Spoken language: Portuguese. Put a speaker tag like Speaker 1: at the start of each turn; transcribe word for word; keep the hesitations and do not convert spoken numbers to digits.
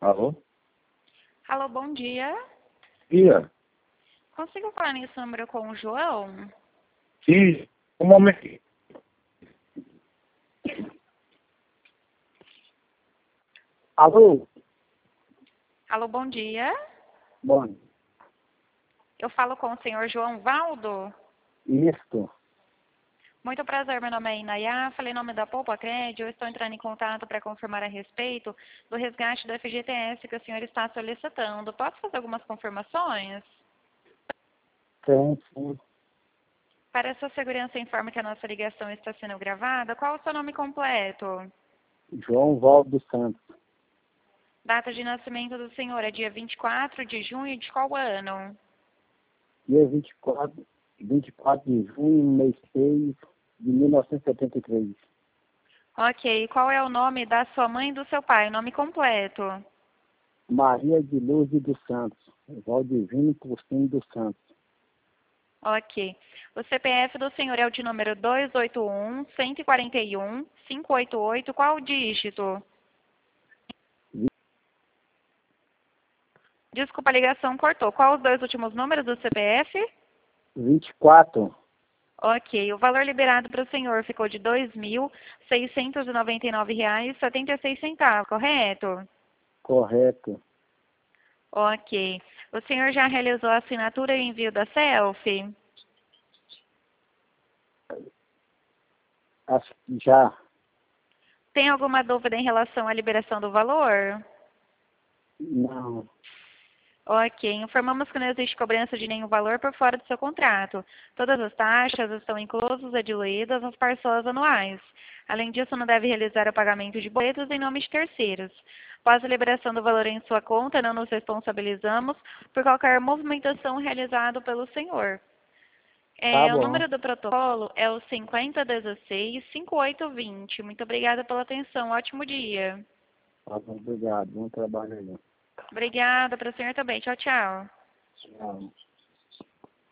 Speaker 1: Alô?
Speaker 2: Alô, bom dia.
Speaker 1: Dia.
Speaker 2: Consigo falar nesse número com o João?
Speaker 1: Sim, um momento. Alô?
Speaker 2: Alô, bom dia.
Speaker 1: Bom,
Speaker 2: Eu falo com o senhor João Valdo.
Speaker 1: isso.
Speaker 2: Muito prazer, meu nome é Inayá, falei em nome da Poupa Crédito. Eu estou entrando em contato para confirmar a respeito do resgate do F G T S que o senhor está solicitando. Posso fazer algumas confirmações?
Speaker 1: Sim, sim.
Speaker 2: Para sua segurança, informe que a nossa ligação está sendo gravada. Qual o seu nome completo?
Speaker 1: João Valdo dos Santos.
Speaker 2: Data de nascimento do senhor é dia vinte e quatro de junho de qual ano?
Speaker 1: Dia vinte e quatro, vinte e quatro de junho, mês seis de mil novecentos e setenta e três.
Speaker 2: Ok. Qual é o nome da sua mãe e do seu pai? O nome completo.
Speaker 1: Maria de Lourdes dos Santos. Valdivino Porcino dos Santos.
Speaker 2: Ok. O C P F do senhor é o de número dois oito um, um quatro um, cinco oito oito. Qual o dígito? Desculpa, a ligação cortou. Qual os dois últimos números do C P F?
Speaker 1: vinte e quatro.
Speaker 2: Ok. O valor liberado para o senhor ficou de dois mil seiscentos e noventa e nove reais e setenta e seis centavos, correto?
Speaker 1: Correto.
Speaker 2: Ok. O senhor já realizou a assinatura e envio da selfie?
Speaker 1: Acho que já.
Speaker 2: Tem alguma dúvida em relação à liberação do valor?
Speaker 1: Não.
Speaker 2: Ok, informamos que não existe cobrança de nenhum valor por fora do seu contrato. Todas as taxas estão inclusas e diluídas nas parcelas anuais. Além disso, não deve realizar o pagamento de boletos em nome de terceiros. Após a liberação do valor em sua conta, não nos responsabilizamos por qualquer movimentação realizada pelo senhor.
Speaker 1: Tá
Speaker 2: É, o
Speaker 1: bom.
Speaker 2: número do protocolo é o cinquenta dezesseis, cinquenta e oito vinte. Muito obrigada pela atenção. Ótimo dia.
Speaker 1: Tá bom, obrigado. Bom trabalho aí.
Speaker 2: Obrigada para o senhor também. Tchau, tchau.
Speaker 1: Tchau.